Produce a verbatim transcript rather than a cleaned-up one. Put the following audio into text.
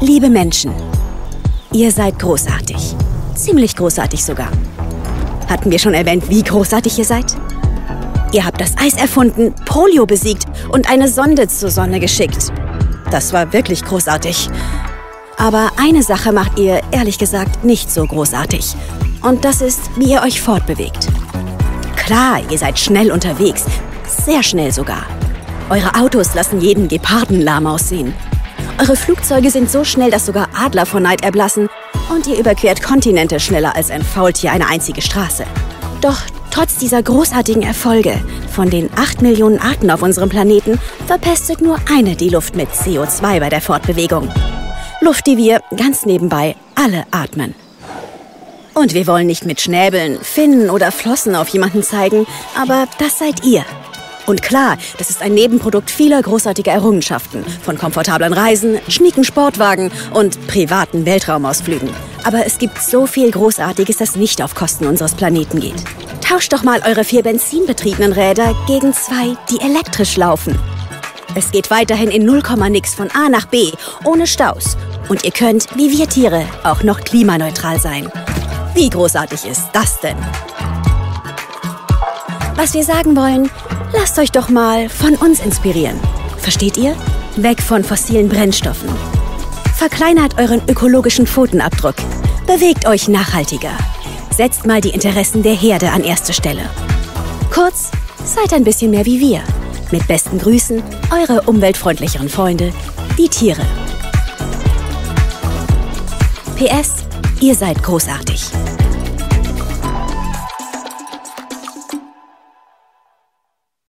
Liebe Menschen, ihr seid großartig. Ziemlich großartig sogar. Hatten wir schon erwähnt, wie großartig ihr seid? Ihr habt das Eis erfunden, Polio besiegt und eine Sonde zur Sonne geschickt. Das war wirklich großartig. Aber eine Sache macht ihr, ehrlich gesagt, nicht so großartig. Und das ist, wie ihr euch fortbewegt. Klar, ihr seid schnell unterwegs. Sehr schnell sogar. Eure Autos lassen jeden Geparden lahm aussehen. Eure Flugzeuge sind so schnell, dass sogar Adler vor Neid erblassen. Und ihr überquert Kontinente schneller als ein Faultier eine einzige Straße. Doch trotz dieser großartigen Erfolge, von den acht Millionen Arten auf unserem Planeten, verpestet nur eine die Luft mit C O zwei bei der Fortbewegung. Luft, die wir, ganz nebenbei, alle atmen. Und wir wollen nicht mit Schnäbeln, Finnen oder Flossen auf jemanden zeigen, aber das seid ihr. Und klar, das ist ein Nebenprodukt vieler großartiger Errungenschaften, von komfortablen Reisen, schnieken Sportwagen und privaten Weltraumausflügen. Aber es gibt so viel Großartiges, das nicht auf Kosten unseres Planeten geht. Tauscht doch mal eure vier benzinbetriebenen Räder gegen zwei, die elektrisch laufen. Es geht weiterhin in null Komma nix von A nach B, ohne Staus. Und ihr könnt, wie wir Tiere, auch noch klimaneutral sein. Wie großartig ist das denn? Was wir sagen wollen, lasst euch doch mal von uns inspirieren. Versteht ihr? Weg von fossilen Brennstoffen. Verkleinert euren ökologischen Pfotenabdruck. Bewegt euch nachhaltiger. Setzt mal die Interessen der Herde an erste Stelle. Kurz, seid ein bisschen mehr wie wir. Mit besten Grüßen, eure umweltfreundlicheren Freunde, die Tiere. P S. Ihr seid großartig.